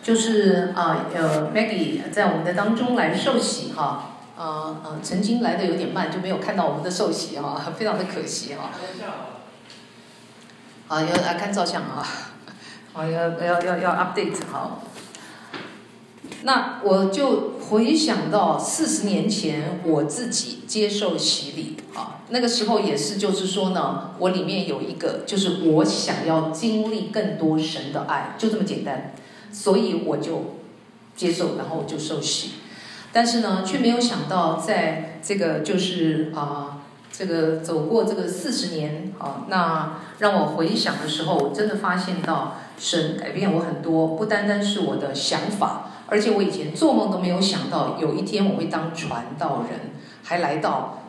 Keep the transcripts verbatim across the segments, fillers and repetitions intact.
就是啊呃 Maggie 在我们的当中来受洗哈，呃呃曾经来的有点慢，就没有看到我们的受洗哈，非常的可惜哈。啊，要来看照相啊，啊要要要要 update 哈。那我就回想到四十年前我自己接受洗礼啊，那个时候也是就是说呢，我里面有一个就是我想要经历更多神的爱，就这么简单，所以我就接受，然后我就受洗。但是呢，却没有想到在这个就是啊，这个走过这个四十年啊，那让我回想的时候，我真的发现到神改变我很多，不单单是我的想法。而且我以前做梦都没有想到，有一天我会当传道人，还来到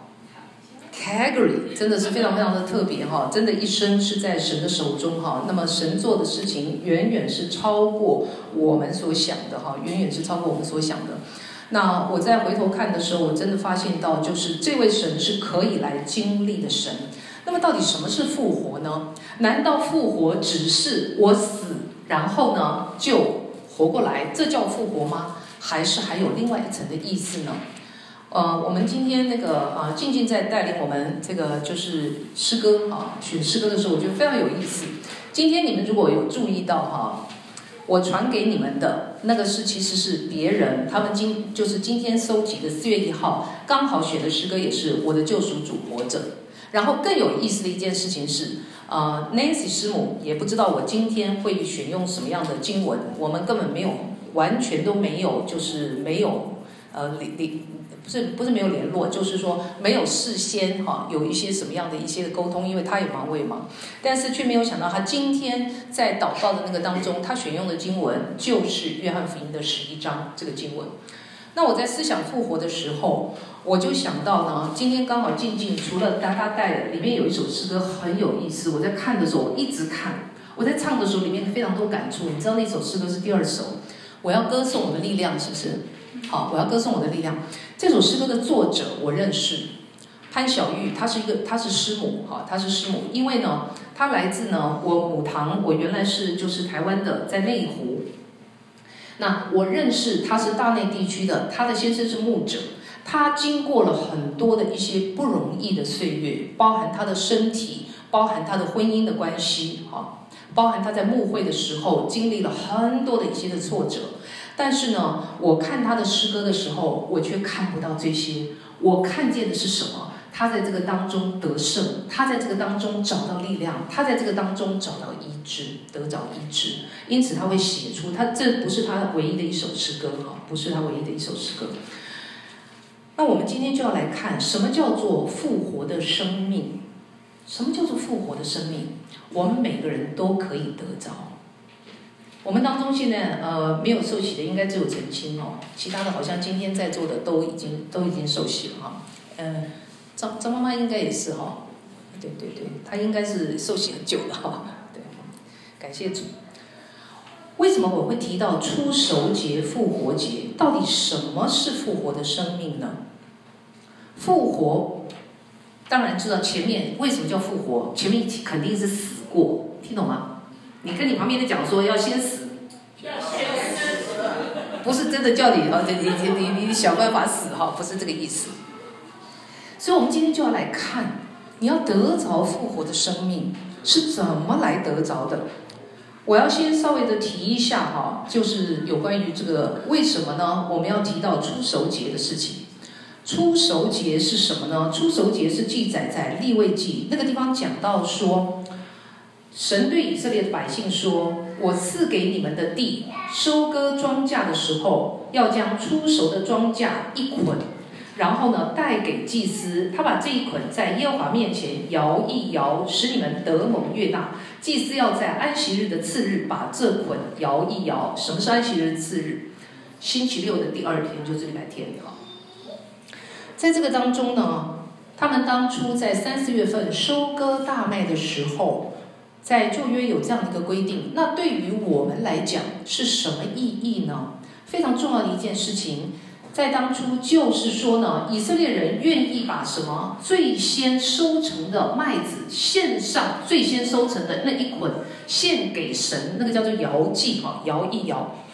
Calgary， 真的是非常非常的特别哈！真的，一生是在神的手中哈。那么神做的事情远远是超过我们所想的哈，远远是超过我们所想的。那我再回头看的时候，我真的发现到，就是这位神是可以来经历的神。那么到底什么是复活呢？难道复活只是我死，然后呢就活过来，这叫复活吗？还是还有另外一层的意思呢？呃，我们今天那个啊，静静在带领我们这个就是诗歌啊，选诗歌的时候，我觉得非常有意思。今天你们如果有注意到哈，我传给你们的那个是其实是别人，他们今就是今天收集的四月一号刚好选的诗歌，也是我的救赎主活着。然后更有意思的一件事情是，呃 ，Nancy 师母也不知道我今天会选用什么样的经文，我们根本没有，完全都没有，就是没有，呃，联联不是不是没有联络，就是说没有事先哈、啊、有一些什么样的一些的沟通，因为他也忙我也忙，但是却没有想到他今天在祷告的那个当中，他选用的经文就是约翰福音的十一章这个经文。那我在思想复活的时候，我就想到呢，今天刚好静静除了哒哒带的，里面有一首诗歌很有意思。我在看的时候，我一直看；我在唱的时候，里面非常多感触。你知道那首诗歌是第二首，我要歌颂我的力量，是不是？好，我要歌颂我的力量。这首诗歌的作者我认识，潘晓玉，她是一个，她是师母，哈，她是师母。因为呢，她来自呢我母堂，我原来是就是台湾的，在内湖。那我认识他是大内地区的，他的先生是牧者，他经过了很多的一些不容易的岁月，包含他的身体，包含他的婚姻的关系，哈，包含他在牧会的时候经历了很多的一些的挫折。但是呢，我看他的诗歌的时候，我却看不到这些，我看见的是什么？他在这个当中得胜，他在这个当中找到力量，他在这个当中找到医治，得着医治。因此他会写出，他这不是他唯一的一首诗歌哈，不是他唯一的一首诗歌。那我们今天就要来看，什么叫做复活的生命？什么叫做复活的生命？我们每个人都可以得着。我们当中现在呃没有受洗的，应该只有陈清哦，其他的好像今天在座的都已经都已经受洗了哈，嗯、呃。张张妈妈应该也是哈，对对对，她应该是受洗很久了哈，对，感谢主。为什么我会提到初熟节、复活节？到底什么是复活的生命呢？复活，当然知道前面为什么叫复活，前面肯定是死过，听懂吗？你跟你旁边的讲说要先死， 要先死， 不是真的叫你哦，你你你你想办法死哈，不是这个意思。所以我们今天就要来看，你要得着复活的生命是怎么来得着的。我要先稍微的提一下哈，就是有关于这个为什么呢？我们要提到初熟节的事情。初熟节是什么呢？初熟节是记载在利未记那个地方讲到说，神对以色列的百姓说：“我赐给你们的地，收割庄稼的时候，要将初熟的庄稼一捆。”然后呢，带给祭司，他把这一捆在耶和华面前摇一摇，使你们得蒙悦纳。祭司要在安息日的次日把这捆摇一摇。什么是安息日的次日？星期六的第二天，就是礼拜天哈。在这个当中呢，他们当初在三四月份收割大麦的时候，在旧约有这样的一个规定。那对于我们来讲是什么意义呢？非常重要的一件事情。在当初就是说呢，以色列人愿意把什么最先收成的麦子献上，最先收成的那一捆献给神，那个叫做摇祭哈，摇一摇。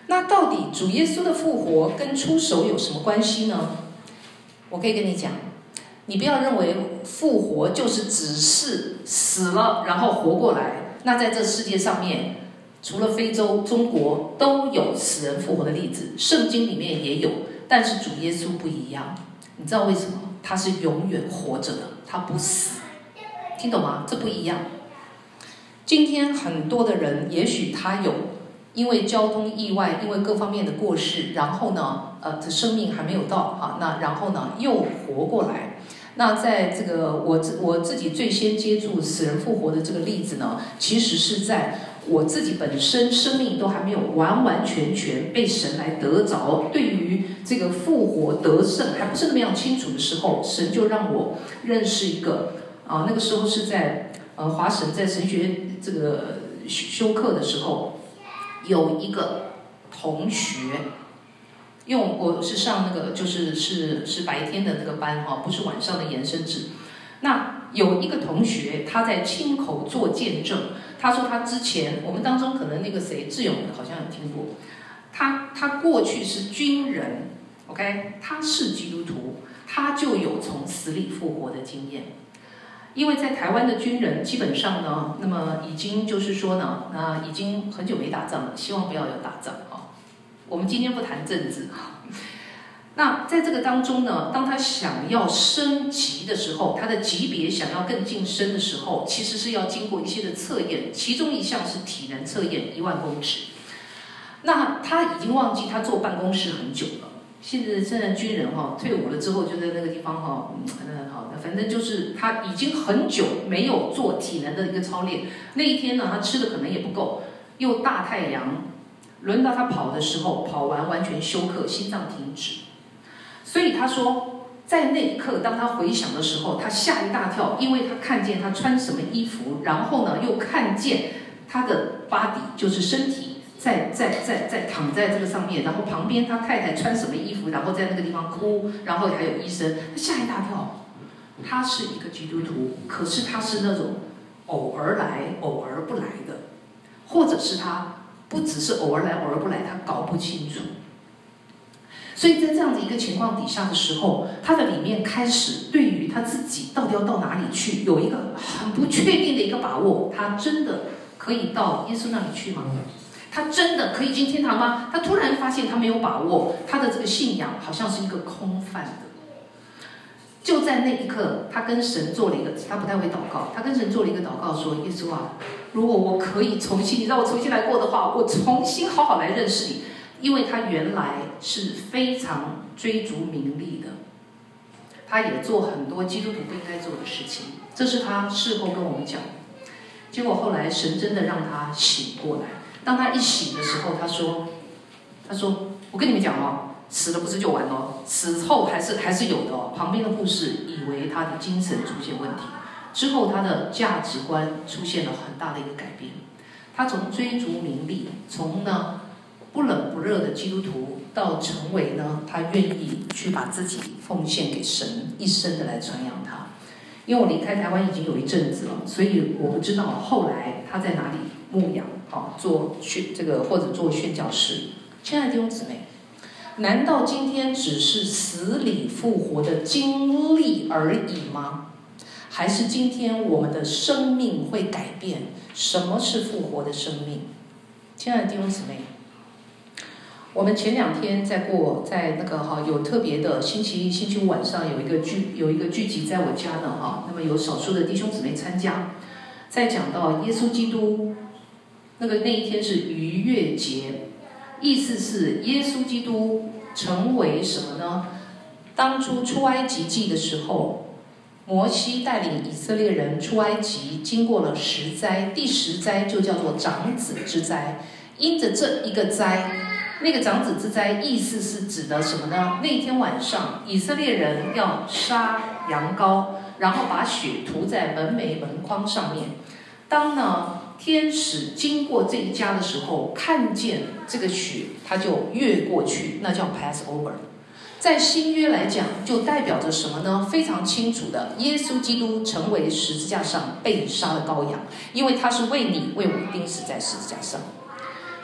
那到底主耶稣的复活跟出手有什么关系呢？我可以跟你讲，你不要认为复活就是只是死了然后活过来。那在这世界上面，除了非洲、中国都有死人复活的例子，圣经里面也有，但是主耶稣不一样。你知道为什么？他是永远活着的，他不死。听懂吗？这不一样。今天很多的人，也许他有因为交通意外，因为各方面的过世，然后呢，呃，这生命还没有到哈，那然后呢又活过来。那在这个我自我自己最先接触死人复活的这个例子呢，其实是在我自己本身生命都还没有完完全全被神来得着，对于这个复活得胜还不是那么样清楚的时候，神就让我认识一个啊、呃，那个时候是在呃华神在神学这个修课的时候，有一个同学。因为我是上那个就是是是白天的那个班哈，不是晚上的延伸制。那有一个同学他在亲口做见证，他说他之前我们当中可能那个谁志勇好像有听过，他他过去是军人 ，OK， 他是基督徒，他就有从死里复活的经验。因为在台湾的军人基本上呢，那么已经就是说呢，那已经很久没打仗了，希望不要有打仗啊。我们今天不谈政治。那在这个当中呢，当他想要升级的时候，他的级别想要更晋升的时候，其实是要经过一些的测验，其中一项是体能测验，一万公尺。那他已经忘记他坐办公室很久了。现在现在军人哈、哦、退伍了之后就在那个地方哈、哦，嗯好的，反正就是他已经很久没有做体能的一个操练。那一天呢，他吃的可能也不够，又大太阳。轮到他跑的时候，跑完完全休克，心脏停止。所以他说，在那一刻，当他回想的时候，他吓一大跳，因为他看见他穿什么衣服，然后呢，又看见他的 body 就是身体在在在在躺在这个上面，然后旁边他太太穿什么衣服，然后在那个地方哭，然后还有医生，他吓一大跳。他是一个基督徒，可是他是那种偶尔来偶尔不来的，或者是他。不只是偶尔来偶尔不来，他搞不清楚。所以在这样的一个情况底下的时候，他的里面开始对于他自己到底要到哪里去，有一个很不确定的一个把握。他真的可以到耶稣那里去吗？他真的可以进天堂吗？他突然发现他没有把握，他的这个信仰好像是一个空泛的。就在那一刻，他跟神做了一个，他不太会祷告，他跟神做了一个祷告，说：耶稣啊，如果我可以重新，你让我重新来过的话，我重新好好来认识你。因为他原来是非常追逐名利的，他也做很多基督徒不应该做的事情，这是他事后跟我们讲。结果后来神真的让他醒过来，当他一醒的时候，他说：他说，我跟你们讲哦。死了不是就完了，死后还是还是有的哦。旁边的护士以为他的精神出现问题，之后他的价值观出现了很大的一个改变。他从追逐名利，从呢不冷不热的基督徒，到成为呢他愿意去把自己奉献给神，一生的来传扬他。因为我离开台湾已经有一阵子了，所以我不知道后来他在哪里牧养，好做宣这个或者做宣教士。亲爱的弟兄姊妹。难道今天只是死里复活的经历而已吗？还是今天我们的生命会改变？什么是复活的生命？亲爱的弟兄姊妹，我们前两天在过在那个哈有特别的星期星期五晚上有一个聚有一个聚集在我家呢哈，那么有少数的弟兄姊妹参加，在讲到耶稣基督那个那一天是逾越节。意思是耶稣基督成为什么呢？当初出埃及记的时候，摩西带领以色列人出埃及，经过了十灾，第十灾就叫做长子之灾。因着这一个灾，那个长子之灾意思是指的什么呢？那天晚上以色列人要杀羊羔，然后把血涂在门楣门框上面。当呢天使经过这一家的时候，看见这个血，他就越过去，那叫 pass over。在新约来讲，就代表着什么呢？非常清楚的，耶稣基督成为十字架上被杀的羔羊，因为他是为你为我钉死在十字架上。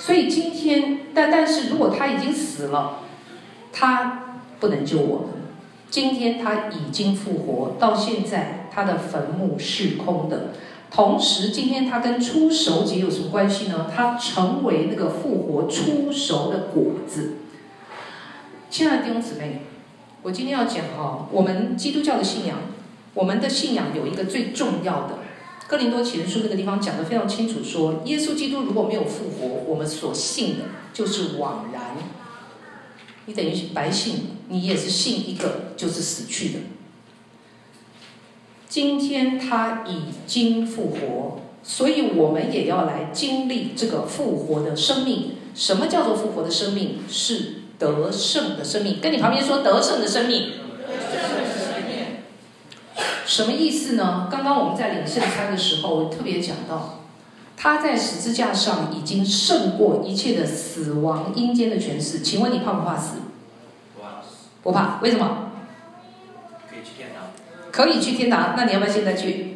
所以今天，但但是如果他已经死了，他不能救我们。今天他已经复活，到现在他的坟墓是空的。同时，今天他跟初熟节有什么关系呢？他成为那个复活初熟的果子。亲爱的弟兄姊妹，我今天要讲哈，我们基督教的信仰，我们的信仰有一个最重要的，哥林多前书那个地方讲得非常清楚说，耶稣基督如果没有复活，我们所信的就是枉然。你等于白信，你也是信一个就是死去的。今天他已经复活，所以我们也要来经历这个复活的生命。什么叫做复活的生命？是得胜的生命。跟你旁边说，得胜的生命。什么意思呢？刚刚我们在领圣餐的时候，我特别讲到，他在十字架上已经胜过一切的死亡、阴间的权势。请问你怕不怕死？不怕。为什么？ 可以去天堂。 可以去天堂，那你要不要现在去？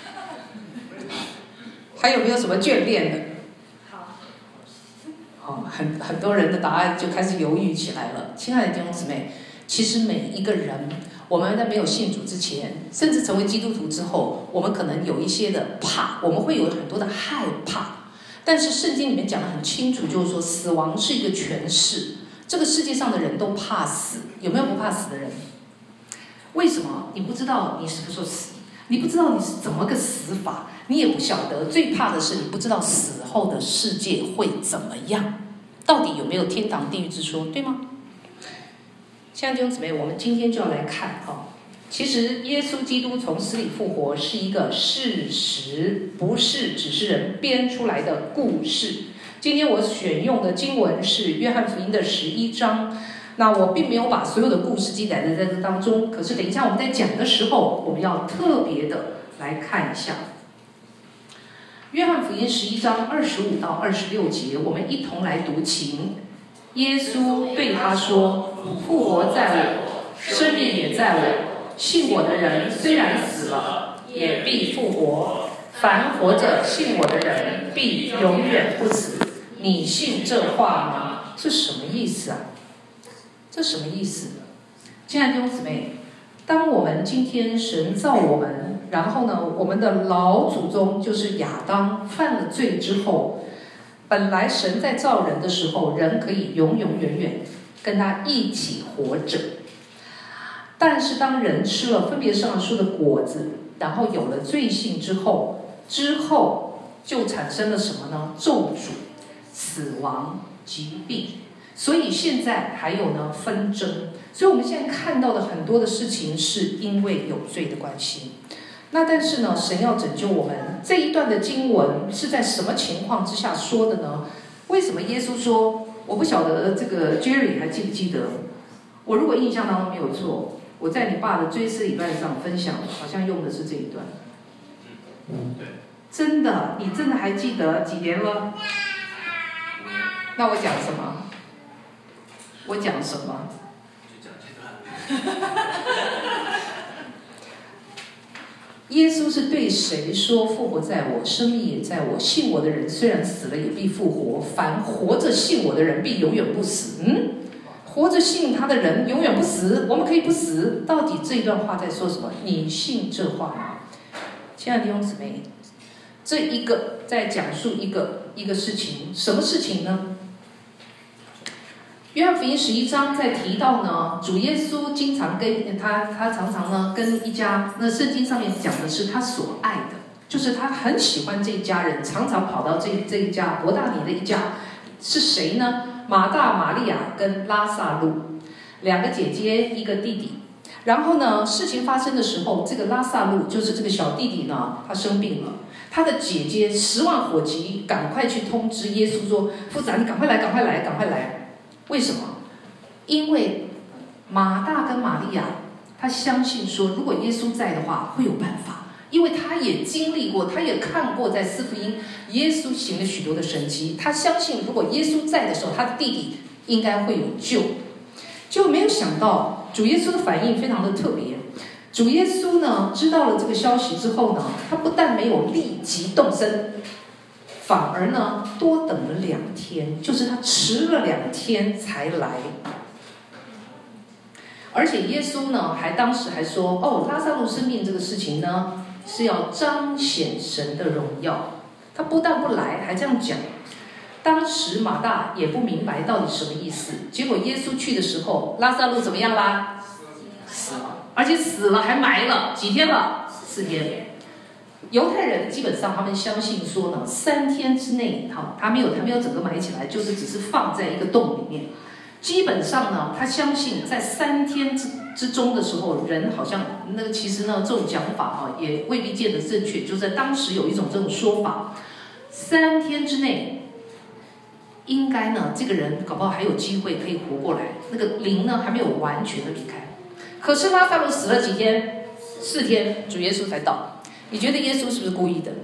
还有没有什么眷恋的？ 好。 哦，很很多人的答案就开始犹豫起来了。亲爱的弟兄姊妹，其实每一个人，我们在没有信主之前，甚至成为基督徒之后，我们可能有一些的怕，我们会有很多的害怕。但是圣经里面讲得很清楚，就是说死亡是一个权势，这个世界上的人都怕死，有没有不怕死的人？为什么？你不知道你什么时候死，你不知道你是怎么个死法，你也不晓得。最怕的是你不知道死后的世界会怎么样，到底有没有天堂地狱之说，对吗？亲爱的弟兄姊妹，我们今天就要来看哈，其实耶稣基督从死里复活是一个事实，不是只是人编出来的故事。今天我选用的经文是约翰福音的十一章，那我并没有把所有的故事记载在这当中，可是等一下我们在讲的时候，我们要特别的来看一下。约翰福音十一章二十五到二十六节，我们一同来读经。耶稣对他说：“复活在我，生命也在我。信我的人虽然死了，也必复活。凡活着信我的人，必永远不死。你信这话吗？”这什么意思啊？这什么意思？亲爱的弟兄姊妹，当我们今天神造我们，然后呢，我们的老祖宗就是亚当犯了罪之后，本来神在造人的时候，人可以永永远远跟他一起活着。但是当人吃了分别善恶树的果子，然后有了罪性之后，之后就产生了什么呢？咒诅、死亡、疾病。所以现在还有呢纷争。所以我们现在看到的很多的事情，是因为有罪的关系。那但是呢，神要拯救我们，这一段的经文是在什么情况之下说的呢？为什么耶稣说，我不晓得这个 Jerry 还记不记得？我如果印象当中没有错，我在你爸的追思礼拜上分享，好像用的是这一段。 嗯，对。 真的，你真的还记得几年了？那我讲什么？我讲什么？ 就讲这段。 耶稣是对谁说？复活在我，生命也在我。信我的人虽然死了，也必复活。凡活着信我的人，必永远不死。嗯，活着信他的人永远不死。我们可以不死。到底这一段话在说什么？你信这话吗？亲爱的弟兄姊妹，这一个在讲述一个一个事情，什么事情呢？约翰福音十一章在提到呢，主耶稣经常跟他，他常常呢跟一家，那圣经上面讲的是他所爱的，就是他很喜欢这一家人，常常跑到这这一家伯大尼的一家，是谁呢？马大、玛利亚跟拉撒路，两个姐姐，一个弟弟。然后呢，事情发生的时候，这个拉撒路就是这个小弟弟呢，他生病了。他的姐姐十万火急，赶快去通知耶稣说：“夫子啊，你赶快来，赶快来，赶快来！”为什么？因为马大跟玛利亚，他相信说，如果耶稣在的话，会有办法。因为他也经历过，他也看过在四福音，耶稣行了许多的神迹。他相信，如果耶稣在的时候，他的弟弟应该会有救。就没有想到，主耶稣的反应非常的特别。主耶稣呢，知道了这个消息之后呢，他不但没有立即动身， 反而呢多等了两天，就是他迟了两天才来。而且耶稣呢还当时还说，哦，拉撒路生病这个事情呢是要彰显神的荣耀。他不但不来，还这样讲。当时马大也不明白到底什么意思。结果耶稣去的时候，拉撒路怎么样啦？死了，而且死了还埋了几天了？四天。犹太人基本上他们相信说呢，三天之内，哈，他没有他没有整个埋起来，就是只是放在一个洞里面。基本上呢，他相信在三天之之中的时候，人好像那个其实呢，这种讲法啊，也未必见得正确。就在当时有一种这种说法，三天之内，应该呢，这个人搞不好还有机会可以活过来，那个灵呢还没有完全的离开。可是拉撒路死了几天？四天，主耶稣才到。你觉得耶稣是不是故意的？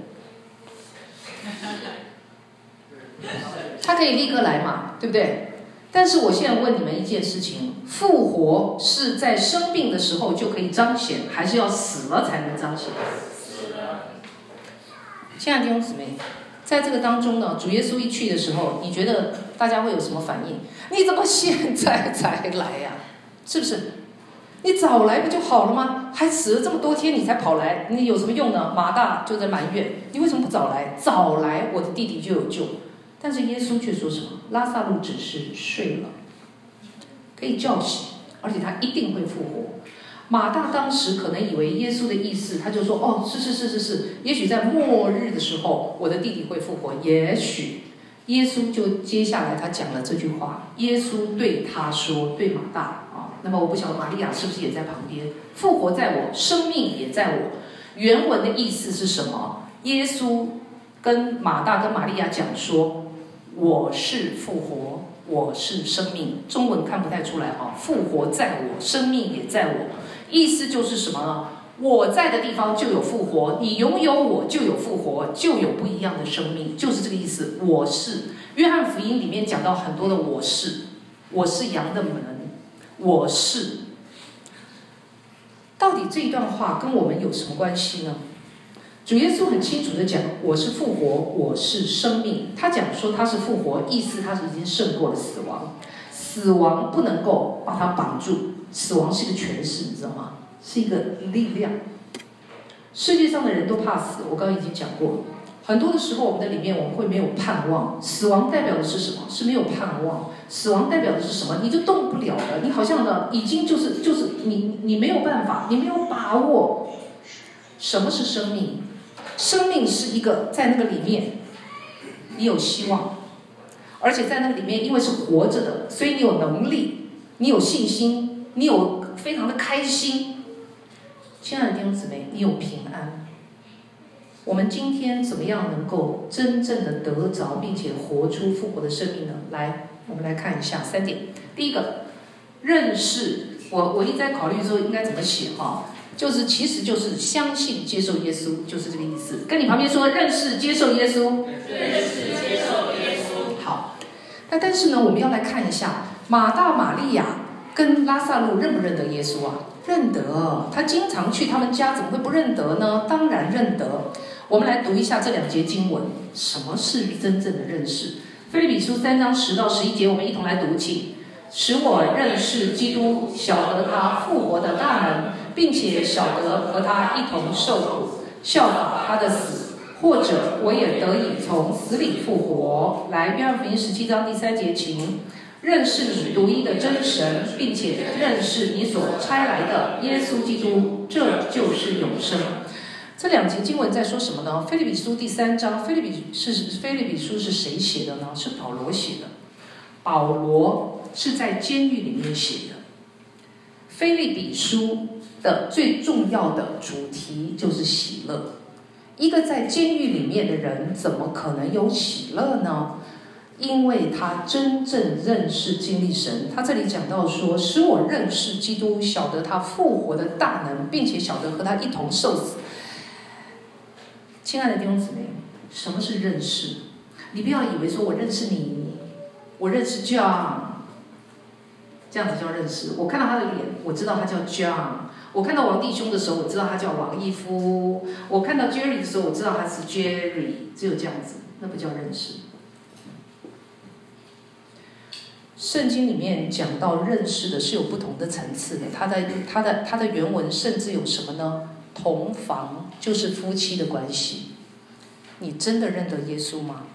他可以立刻来嘛，对不对？但是我现在问你们一件事情：复活是在生病的时候就可以彰显，还是要死了才能彰显？ 死了。 亲爱的弟兄姊妹，在这个当中呢，主耶稣一去的时候，你觉得大家会有什么反应？你怎么现在才来呀、啊？是不是？你早来不就好了吗？还死了这么多天你才跑来，你有什么用呢？马大就在埋怨，你为什么不早来？早来我的弟弟就有救。但是耶稣却说什么？拉撒路只是睡了，可以叫醒，而且他一定会复活。马大当时可能以为耶稣的意思，他就说：“哦，是是是是是，也许在末日的时候，我的弟弟会复活。”也许耶稣就接下来他讲了这句话。耶稣对他说：“对马大啊，那么我不晓得玛利亚是不是也在旁边？复活在我，生命也在我。”原文的意思是什么？耶稣跟马大跟玛利亚讲说。我是复活，我是生命。中文看不太出来啊，复活在我，生命也在我。意思就是什么呢？我在的地方就有复活，你拥有我就有复活，就有不一样的生命，就是这个意思。我是。约翰福音里面讲到很多的我是，我是羊的门，我是。到底这一段话跟我们有什么关系呢？主耶稣很清楚地讲，我是复活，我是生命。他讲说他是复活，意思他是已经胜过了死亡，死亡不能够把他绑住，死亡是一个权势，你知道吗？是一个力量。世界上的人都怕死，我刚刚已经讲过了。很多的时候，我们的里面我们会没有盼望。死亡代表的是什么？是没有盼望。死亡代表的是什么？你就动不了了，你好像呢，已经就是就是你你没有办法，你没有把握。什么是生命？生命是一个在那个里面，你有希望，而且在那个里面，因为是活着的，所以你有能力，你有信心，你有非常的开心。亲爱的弟兄姊妹，你有平安。我们今天怎么样能够真正的得着，并且活出复活的生命呢？来，我们来看一下三点。第一个，认识。我我一直在考虑说应该怎么写哈。就是其实就是相信接受耶稣，就是这个意思。跟你旁边说，认识接受耶稣。 认识接受耶稣。 好，那但是呢，我们要来看一下马大、玛利亚跟拉撒路认不认得耶稣啊？认得，他经常去他们家，怎么会不认得呢？当然认得。我们来读一下这两节经文，什么是真正的认识？腓立比书三章十到十一节，我们一同来读，请。使我认识基督，晓得他复活的大能，并且晓得和他一同受苦，效法他的死，或者我也得以从死里复活。来，约翰福音十七章第三节，请。认识你独一的真神，并且认识你所差来的耶稣基督，这就是永生。这两节经文在说什么呢？腓立比书第三章，腓立比是腓立比书是谁写的呢？是保罗写的。保罗是在监狱里面写的。腓立比书的最重要的主题就是喜乐。一个在监狱里面的人，怎么可能有喜乐呢？因为他真正认识经历神。他这里讲到说，使我认识基督，晓得他复活的大能，并且晓得和他一同受死。亲爱的弟兄姊妹，什么是认识？你不要以为说我认识你，我认识 John， 这样子叫认识。我看到他的脸，我知道他叫 John。我看到王弟兄的时候，我知道他叫王义夫。我看到 Jerry 的时候，我知道他是 Jerry。只有这样子，那不叫认识。圣经里面讲到认识的是有不同的层次的，它的它的它的原文甚至有什么呢？同房就是夫妻的关系。你真的认得耶稣吗？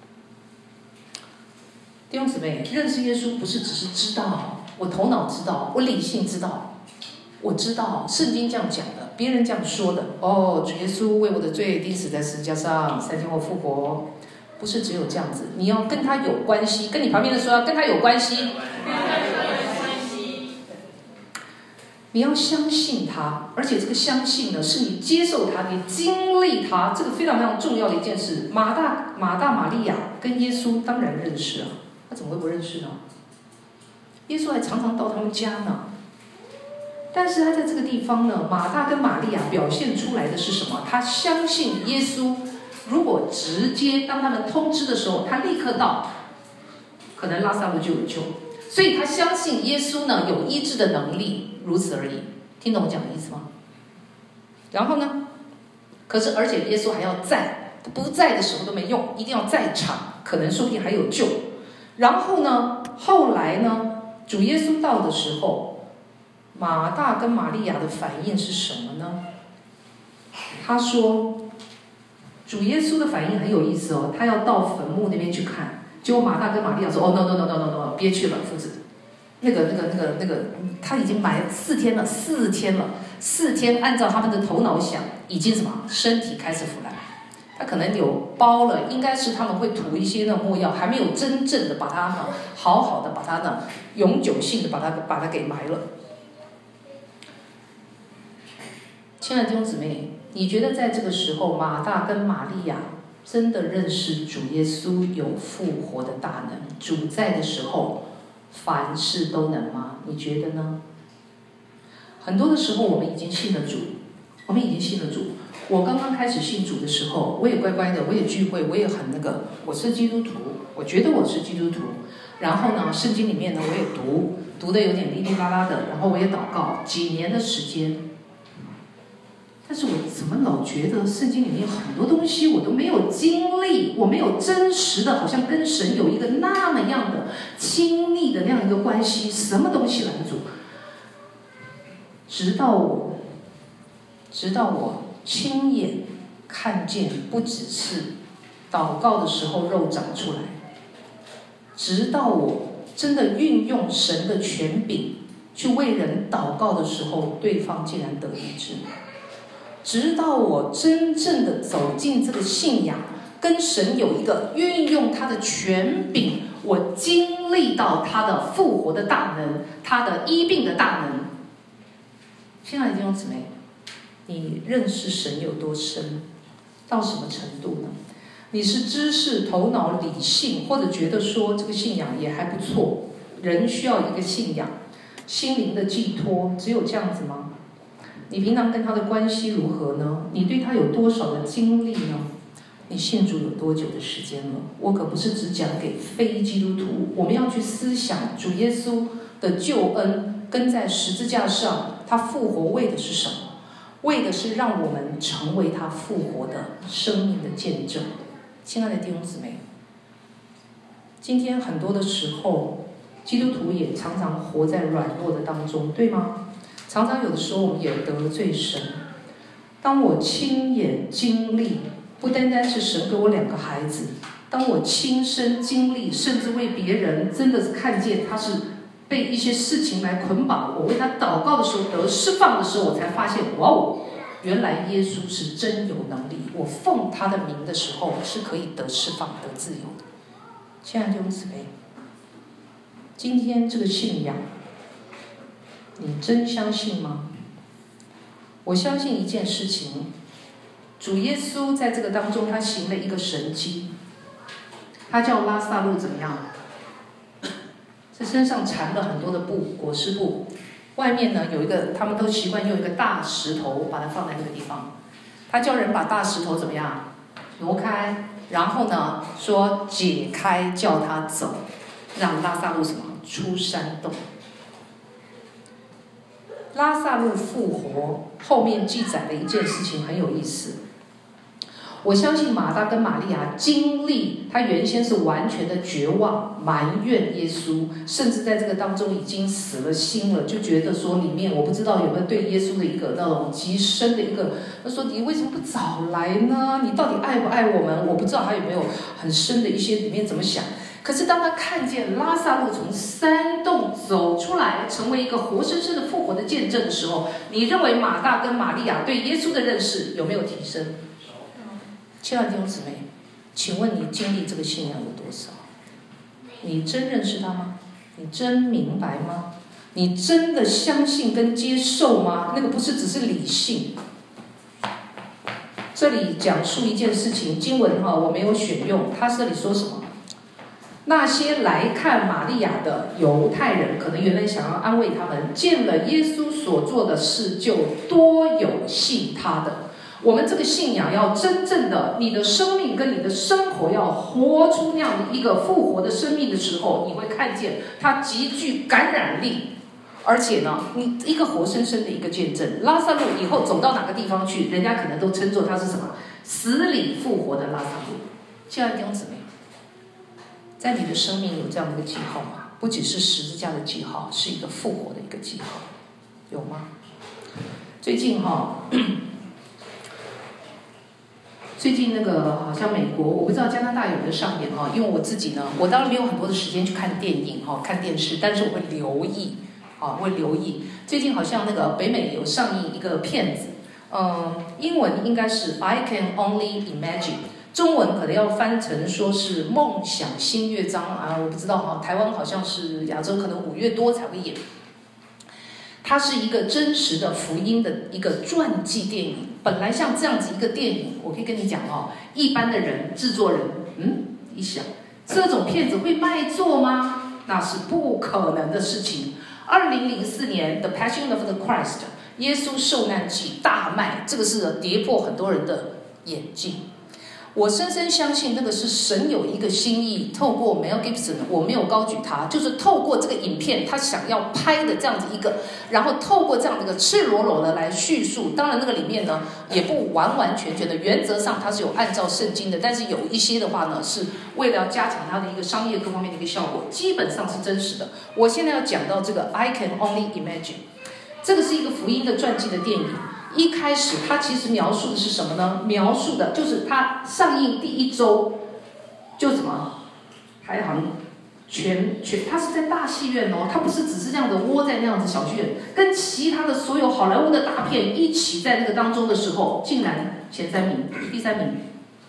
弟兄姊妹，认识耶稣不是只是知道，我头脑知道，我理性知道，我知道圣经这样讲的，别人这样说的。哦，主耶稣为我的罪钉死在十字架上，三天后复活，不是只有这样子，你要跟他有关系，跟你旁边的说要跟他有关系。你要相信他，而且这个相信呢，是你接受他，你经历他，这个非常非常重要的一件事。马大、马大、玛利亚跟耶稣当然认识啊，他怎么会不认识呢？耶稣还常常到他们家呢。但是他在这个地方呢，马大跟玛利亚表现出来的是什么？他相信耶稣，如果直接当他们通知的时候，他立刻到，可能拉萨路就有救。所以他相信耶稣呢有医治的能力，如此而已。听懂我讲的意思吗？然后呢？可是而且耶稣还要在，他不在的时候都没用，一定要在场，可能说不定还有救。然后呢？后来呢？主耶稣到的时候，马大跟玛利亚的反应是什么呢？他说，主耶稣的反应很有意思哦，他要到坟墓那边去看。结果马大跟玛利亚说：“哦 ，no no no no no no， 别去了，夫子，那个那个那个那个，他已经埋四天了，四天了，四天，按照他们的头脑想，已经什么，身体开始腐烂，他可能有包了，应该是他们会涂一些那种墨药，还没有真正的把它呢，好好的把它呢，永久性的把它把它给埋了。”亲爱的弟兄姊妹，你觉得在这个时候，马大跟玛利亚真的认识主耶稣有复活的大能？主在的时候，凡事都能吗？你觉得呢？很多的时候，我们已经信了主，我们已经信了主。我刚刚开始信主的时候，我也乖乖的，我也聚会，我也很那个，我是基督徒，我觉得我是基督徒。然后呢，圣经里面呢，我也读，读的有点哩哩啦啦的，然后我也祷告，几年的时间。但是我怎么老觉得圣经里面很多东西我都没有经历，我没有真实的，好像跟神有一个那么样的亲密的那样一个关系，什么东西拦阻？直到我，直到我亲眼看见，不只是祷告的时候肉长出来，直到我真的运用神的权柄去为人祷告的时候，对方竟然得医治。直到我真正的走进这个信仰，跟神有一个运用他的权柄，我经历到他的复活的大能，他的医病的大能。亲爱的弟兄姊妹，你认识神有多深，到什么程度呢？你是知识、头脑、理性，或者觉得说这个信仰也还不错，人需要一个信仰，心灵的寄托，只有这样子吗？你平常跟他的关系如何呢？你对他有多少的经历呢？你信主有多久的时间了？我可不是只讲给非基督徒，我们要去思想主耶稣的救恩跟在十字架上他复活为的是什么？为的是让我们成为他复活的生命的见证。亲爱的弟兄姊妹，今天很多的时候，基督徒也常常活在软弱的当中，对吗？常常有的时候我们也得罪神。当我亲眼经历，不单单是神给我两个孩子，当我亲身经历，甚至为别人真的是看见他是被一些事情来捆绑，我为他祷告的时候得释放的时候，我才发现，哇哦，原来耶稣是真有能力，我奉他的名的时候是可以得释放得自由的。亲爱的弟兄姊妹，今天这个信仰你真相信吗？我相信一件事情，主耶稣在这个当中他行了一个神迹，他叫拉撒路怎么样？这身上缠了很多的布，裹尸布，外面呢有一个，他们都习惯用一个大石头把它放在那个地方。他叫人把大石头怎么样？挪开，然后呢说解开，叫他走，让拉撒路什么出山洞。 拉撒路复活后面记载的一件事情很有意思。我相信马大跟玛利亚经历，他原先是完全的绝望、埋怨耶稣，甚至在这个当中已经死了心了，就觉得说里面我不知道有没有对耶稣的一个那种极深的一个，他说你为什么不早来呢？你到底爱不爱我们？我不知道他有没有很深的一些里面怎么想。可是当他看见拉撒路从山洞走出来，成为一个活生生的复活的见证的时候，你认为马大跟玛利亚对耶稣的认识有没有提升？亲爱的弟兄姊妹，请问你经历这个信仰有多少？你真认识他吗？你真明白吗？你真的相信跟接受吗？那个不是只是理性。这里讲述一件事情，经文哈我没有选用，他这里说什么？那些来看玛利亚的犹太人，可能原来想要安慰他们，见了耶稣所做的事，就多有信他的。我们这个信仰要真正的，你的生命跟你的生活要活出那样的一个复活的生命的时候，你会看见它极具感染力。而且呢，你一个活生生的一个见证，拉撒路以后走到哪个地方去，人家可能都称作他是什么死里复活的拉撒路。亲爱的弟兄姊妹，在你的生命有这样的一个记号吗？不只是十字架的记号，是一个复活的一个记号，有吗？最近哈。最近那个好像美国，我不知道加拿大有没有上演哈，因为我自己呢，我当然没有很多的时间去看电影哈、看电视，但是我会留意啊，会留意。最近好像那个北美有上映一个片子，嗯，英文应该是 I Can Only Imagine， 中文可能要翻成说是梦想新乐章啊，我不知道哈，台湾好像是亚洲可能五月多才会演。它是一个真实的福音的一个传记电影。本来像这样子一个电影，我可以跟你讲哦，一般的人制作人，嗯，一想这种片子会卖座吗？那是不可能的事情。二零零四年的《Passion of the Christ》耶稣受难记大卖，这个是跌破很多人的眼镜。我深深相信那个是神有一个心意，透过 Mel Gibson， 我没有高举他，就是透过这个影片他想要拍的这样子一个，然后透过这样的一个赤裸裸的来叙述。当然那个里面呢也不完完全全的，原则上它是有按照圣经的，但是有一些的话呢是为了要加强它的一个商业各方面的一个效果，基本上是真实的。我现在要讲到这个 I Can Only Imagine， 这个是一个福音的传记的电影。一开始它其实描述的是什么呢？描述的就是它上映第一周就什么排行全全，它是在大戏院哦，它不是只是这样的窝在那样子小剧院，跟其他的所有好莱坞的大片一起在那个当中的时候，竟然前三名，第三名。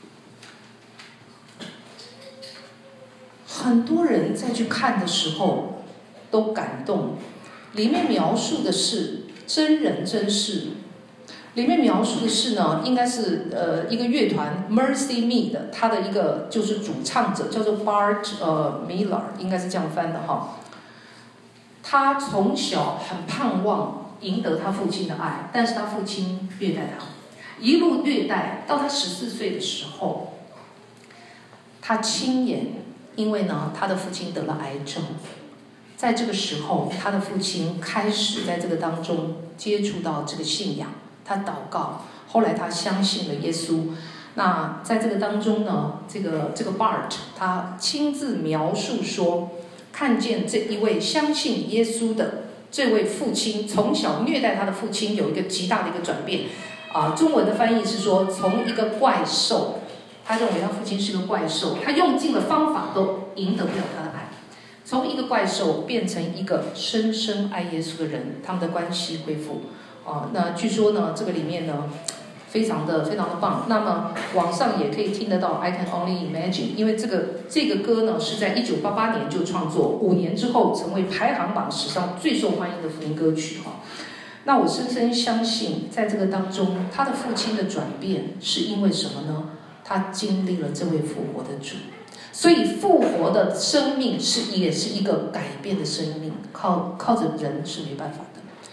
很多人在去看的时候都感动，里面描述的是真人真事。里面描述的是呢，应该是呃一个乐团 Mercy Me 的，他的一个就是主唱者叫做 Bart 呃 Miller， 应该是这样翻的哈。他从小很盼望赢得他父亲的爱，但是他父亲虐待他，一路虐待到他十四岁的时候，他亲眼因为呢他的父亲得了癌症，在这个时候他的父亲开始在这个当中接触到这个信仰。他祷告，后来他相信了耶稣。那在这个当中呢，这个这个 Bart 他亲自描述说，看见这一位相信耶稣的这位父亲，从小虐待他的父亲有一个极大的一个转变。啊，中文的翻译是说，从一个怪兽，他认为他父亲是个怪兽，他用尽了方法都赢得不了他的爱，从一个怪兽变成一个深深爱耶稣的人，他们的关系恢复。哦，那据说呢，这个里面呢，非常的非常的棒。那么网上也可以听得到 I Can Only Imagine， 因为这个这个歌呢是在一九八八年就创作，五年之后成为排行榜史上最受欢迎的福音歌曲哈。那我深深相信，在这个当中，他的父亲的转变是因为什么呢？他经历了这位复活的主，所以复活的生命是也是一个改变的生命，靠靠着人是没办法的。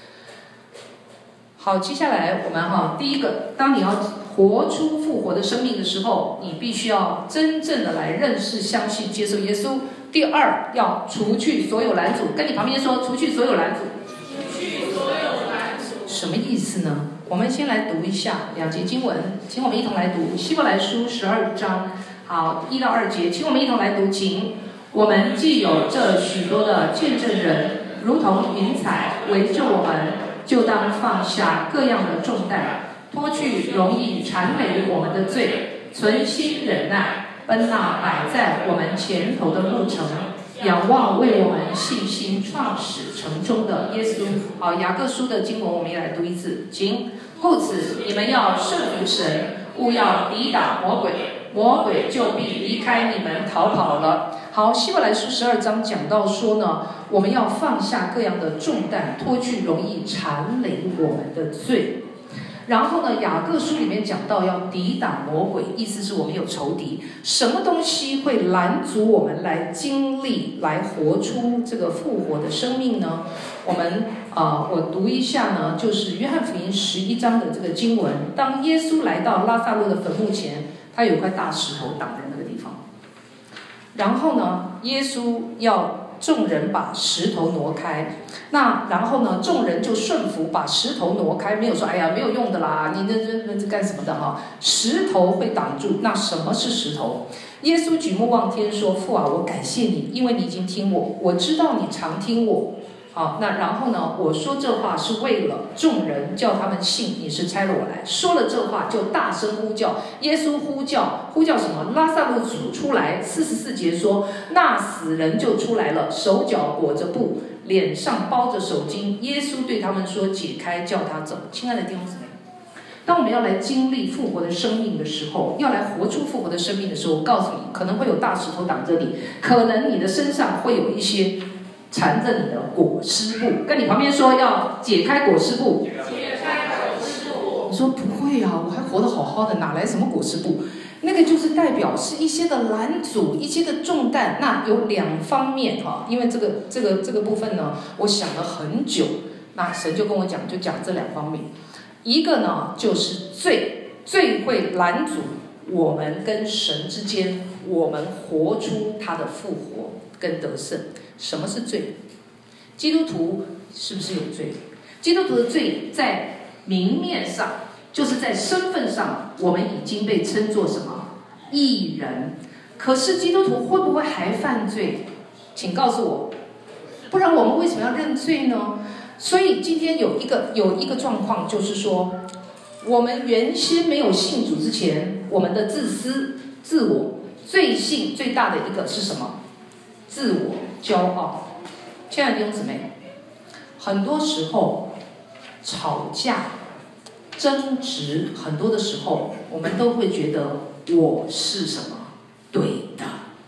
好，接下来我们哈，第一个，当你要活出复活的生命的时候，你必须要真正的来认识、相信、接受耶稣。第二，要除去所有拦阻，跟你旁边说，除去所有拦阻。 除去所有拦什么意思呢？我们先来读一下两节经文，请我们一同来读希伯来书十二章，好，一到二节，请我们一同来读。请我们既有这许多的见证人，如同云彩围着我们，就当放下各样的重担，脱去容易缠累我们的罪，存心忍耐，奔那摆在我们前头的路程，仰望为我们信心创始成终的耶稣。好，雅各书的经文我们也来读一次，请。故此，你们要顺服神，勿要抵挡魔鬼，魔鬼就必离开你们逃跑了。好，希伯来书十二章讲到说呢，我们要放下各样的重担，脱去容易缠累我们的罪。然后呢，雅各书里面讲到要抵挡魔鬼，意思是我们有仇敌。什么东西会拦阻我们来经历、来活出这个复活的生命呢？我们啊、呃，我读一下呢，就是约翰福音十一章的这个经文。当耶稣来到拉撒路的坟墓前，他有一块大石头挡在那个地方。然后呢，耶稣要众人把石头挪开。那然后呢，众人就顺服，把石头挪开，没有说哎呀没有用的啦，你这这这干什么的哈？石头会挡住。那什么是石头？耶稣举目望天说：“父啊，我感谢你，因为你已经听我，我知道你常听我。好，那然后呢，我说这话是为了众人，叫他们信你是差了我来。说了这话，就大声呼叫。耶稣呼叫，呼叫什么？拉撒路出出来。四十四节说，那死人就出来了，手脚裹着布，脸上包着手巾。耶稣对他们说：解开，叫他走。亲爱的弟兄姊妹，当我们要来经历复活的生命的时候，要来活出复活的生命的时候，我告诉你，可能会有大石头挡着你，可能你的身上会有一些缠着你的裹尸布，跟你旁边说要解开裹尸布。 解开裹尸布。 你说不会啊，我还活得好好的，哪来什么裹尸布？那个就是代表是一些的拦阻，一些的重担。那有两方面哈，因为这个这个这个部分呢，我想了很久。那神就跟我讲，就讲这两方面。一个呢就是罪，罪会拦阻我们跟神之间，我们活出他的复活跟得胜。什么是罪？基督徒是不是有罪？基督徒的罪在明面上，就是在身份上，我们已经被称作什么？义人。可是基督徒会不会还犯罪？请告诉我，不然我们为什么要认罪呢？所以今天有一个有一个状况，就是说，我们原先没有信主之前，我们的自私、自我、罪性最大的一个是什么？自我骄傲。亲爱的弟兄姊妹，很多时候吵架、争执，很多的时候，我们都会觉得我是什么？对的，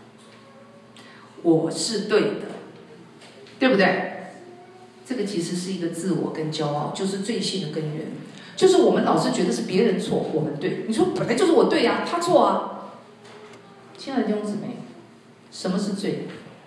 我是对的，对不对？这个其实是一个自我跟骄傲，就是罪性的根源。就是我们老是觉得是别人错，我们对。你说本来就是我对呀、啊，他错啊。亲爱的弟兄姊妹，什么是罪？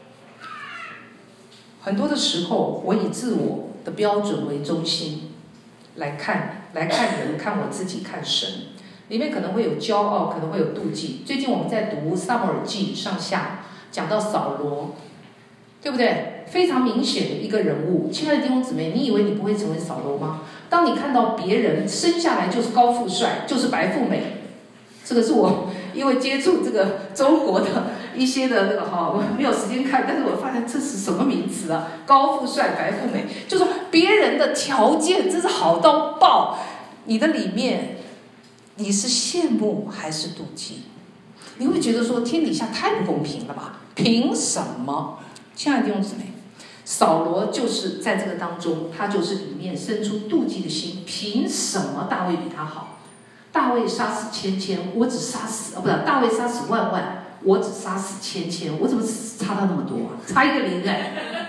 很多的时候，我以自我的标准为中心来看，来看人，看我自己，看神。里面可能会有骄傲，可能会有妒忌。最近我们在读撒母耳记上下，讲到扫罗，对不对？非常明显的一个人物。亲爱的弟兄姊妹，你以为你不会成为扫罗吗？当你看到别人生下来就是高富帅，就是白富美，这个是我因为接触这个中国的一些的那个哈，我没有时间看，但是我发现这是什么名词啊？高富帅、白富美，就说别人的条件真是好到爆，你的里面你是羡慕还是妒忌？你会觉得说天底下太不公平了吧？凭什么？亲爱的弟兄姊妹，扫罗就是在这个当中，他就是里面生出妒忌的心。凭什么大卫比他好？大卫杀死千千，我只杀死，哦，不是，大卫杀死万万，我只杀死千千，我怎么差他那么多啊？差一个零哎！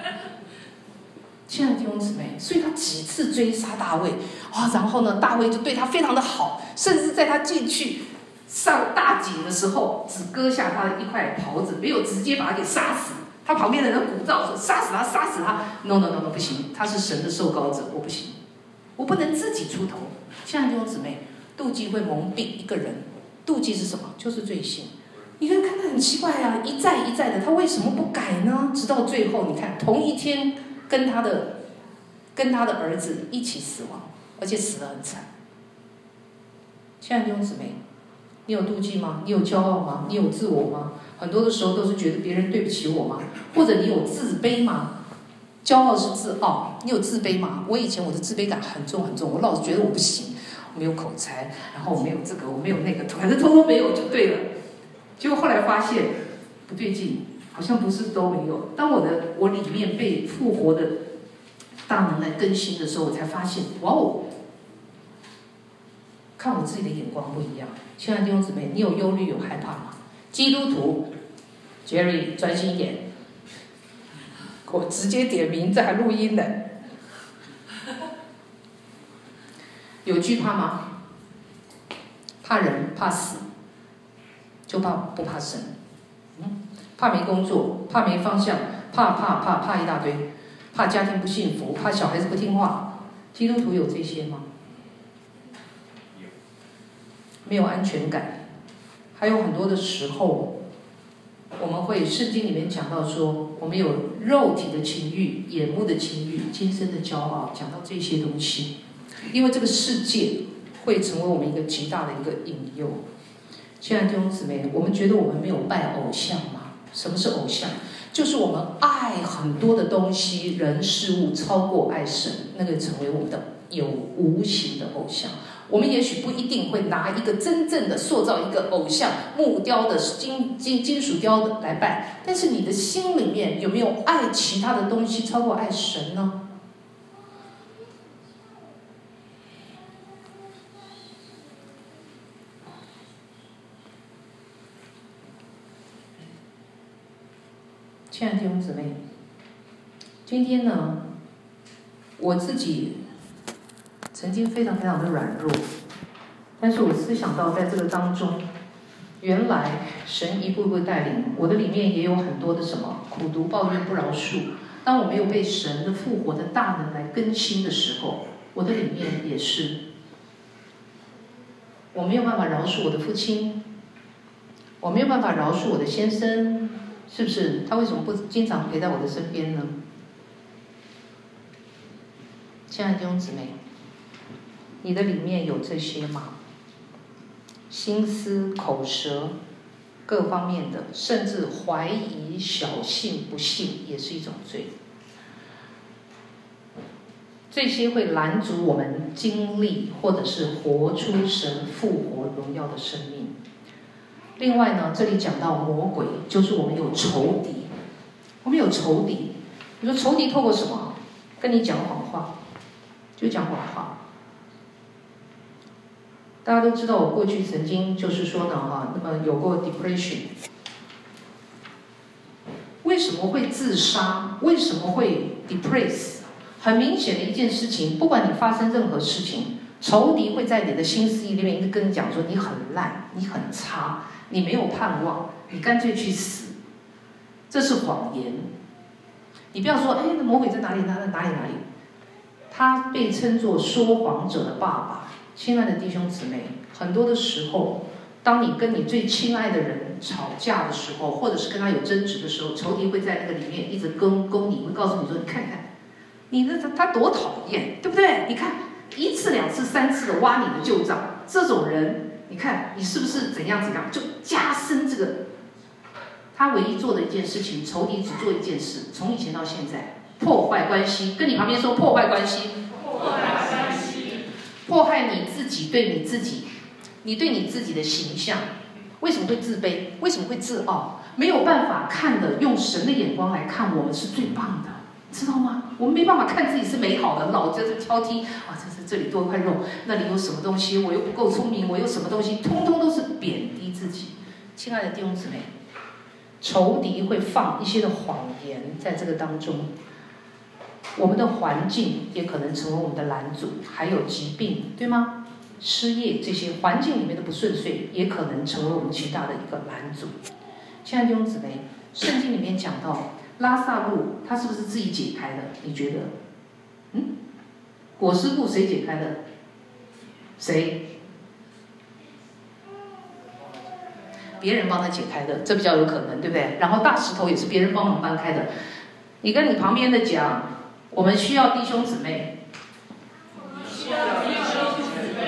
亲爱的弟兄姊妹，所以他几次追杀大卫啊，然后呢，大卫就对他非常的好，甚至在他进去上大井的时候，只割下他的一块袍子，没有直接把他给杀死。他旁边的人鼓噪说：“杀死他，杀死他 ！”No No No No， 不行，他是神的受膏者，我不行，我不能自己出头。亲爱的弟兄姊妹，妒忌会蒙蔽一个人。妒忌是什么？就是罪性。你会看他很奇怪啊，一再一再的，他为什么不改呢？直到最后，你看同一天跟他的跟他的儿子一起死亡。 而且死得很惨。亲爱的弟兄姊妹，你有妒忌吗？你有骄傲吗？你有自我吗？很多的时候都是觉得别人对不起我吗？或者你有自卑吗？骄傲是自傲，你有自卑吗？我以前我的自卑感很重很重，我老是觉得我不行，我没有口才，然后我没有这个，我没有那个，反正通通没有就对了。结果后来发现不对劲，好像不是都没有。当我的我里面被复活的大能来更新的时候，我才发现，哇哦！看我自己的眼光不一样。亲爱的弟兄姊妹，你有忧虑有害怕吗？基督徒 Jerry 专心一点，我直接点名，这还录音呢。有惧怕吗？怕人怕死，就怕不怕神？嗯，怕没工作，怕没方向，怕怕怕怕一大堆，怕家庭不幸福，怕小孩子不听话。基督徒有这些吗？没有安全感，还有很多的时候，我们会圣经里面讲到说，我们有肉体的情欲、眼目的情欲、今生的骄傲，讲到这些东西，因为这个世界会成为我们一个极大的一个引诱。亲爱的弟兄姊妹，我们觉得我们没有拜偶像吗？什么是偶像？就是我们爱很多的东西、人、事物超过爱神，那个成为我们的有无形的偶像。我们也许不一定会拿一个真正的塑造一个偶像木雕的金金金属雕的来拜，但是你的心里面有没有爱其他的东西超过爱神呢？亲爱的弟兄姊妹，今天呢，我自己曾经非常非常的软弱，但是我思想到在这个当中，原来神一步步带领我的里面也有很多的什么苦毒、抱怨、不饶恕。当我没有被神的复活的大能来更新的时候，我的里面也是，我没有办法饶恕我的父亲，我没有办法饶恕我的先生，是不是？他为什么不经常陪在我的身边呢？亲爱的弟兄姊妹，你的里面有这些吗？心思、口舌，各方面的，甚至怀疑、小信、不信，也是一种罪。这些会拦阻我们经历，或者是活出神复活荣耀的生命。另外呢，这里讲到魔鬼，就是我们有仇敌，我们有仇敌。你说仇敌透过什么？跟你讲谎话，就讲谎话。大家都知道，我过去曾经就是说呢，哈，那么有过 depression。为什么会自杀？为什么会 depress？ 很明显的一件事情，不管你发生任何事情，仇敌会在你的心思意里面一直跟你讲说你很烂，你很差，你没有盼望，你干脆去死。这是谎言。你不要说，哎，那魔鬼在哪里？哪里哪里哪里？他被称作说谎者的爸爸。亲爱的弟兄姊妹，很多的时候，当你跟你最亲爱的人吵架的时候，或者是跟他有争执的时候，仇敌会在那个里面一直攻攻你，会告诉你说：“你看看，你的他多讨厌，对不对？你看一次、两次、三次的挖你的旧账，这种人，你看你是不是怎样怎样，就加深这个。他唯一做的一件事情，仇敌只做一件事，从以前到现在，破坏关系。跟你旁边说破坏关系， 破坏关系， 迫害你自己，对你自己，你对你自己的形象，为什么会自卑？为什么会自傲？没有办法看的，用神的眼光来看我们是最棒的，知道吗？我们没办法看自己是美好的，老在这挑剔啊，这是这里多一块肉，那里有什么东西，我又不够聪明，我有什么东西，通通都是贬低自己。亲爱的弟兄姊妹，仇敌会放一些的谎言在这个当中。我们的环境也可能成为我们的拦阻，还有疾病，对吗？失业这些环境里面的不顺遂，也可能成为我们极大的一个拦阻。亲爱的弟兄姊妹，圣经里面讲到拉撒路，他是不是自己解开的？你觉得？嗯，裹尸布谁解开的？谁？别人帮他解开的，这比较有可能，对不对？然后大石头也是别人帮忙搬开的。你跟你旁边的讲，我们需要弟兄姊妹， 需要弟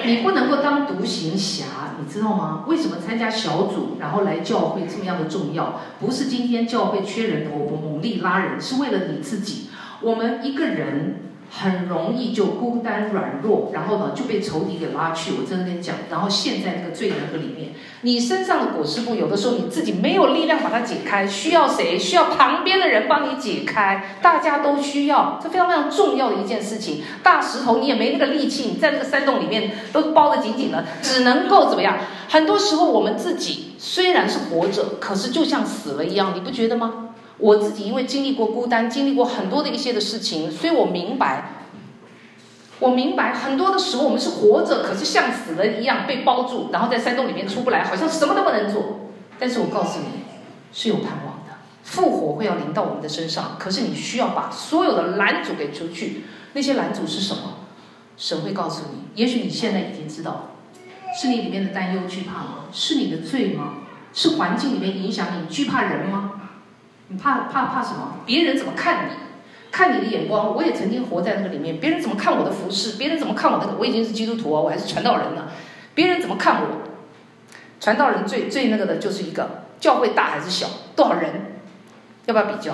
你不能够当独行侠，你知道吗？为什么参加小组，然后来教会这么样的重要？不是今天教会缺人头，我猛力拉人，是为了你自己。我们一个人很容易就孤单软弱，然后呢就被仇敌给拉去。我真的跟你讲，然后陷在那个罪人河里面，你身上的裹尸布，有的时候你自己没有力量把它解开，需要谁？需要旁边的人帮你解开，大家都需要，这非常非常重要的一件事情。大石头你也没那个力气，你在那个山洞里面都包得紧紧的，只能够怎么样？很多时候我们自己虽然是活着，可是就像死了一样，你不觉得吗？我自己因为经历过孤单，经历过很多的一些的事情，所以我明白。我明白，很多的时候我们是活着，可是像死了一样被包住，然后在山洞里面出不来，好像什么都不能做。但是我告诉你，是有盼望的，复活会要临到我们的身上。可是你需要把所有的拦阻给除去。那些拦阻是什么？神会告诉你。也许你现在已经知道，是你里面的担忧、惧怕吗？是你的罪吗？是环境里面影响你？惧怕人吗？你怕怕怕什么？别人怎么看你？看你的眼光，我也曾经活在那个里面。别人怎么看我的服饰？别人怎么看我的？我已经是基督徒哦，我还是传道人呢。别人怎么看我？传道人最最那个的就是一个教会大还是小，多少人，要不要比较？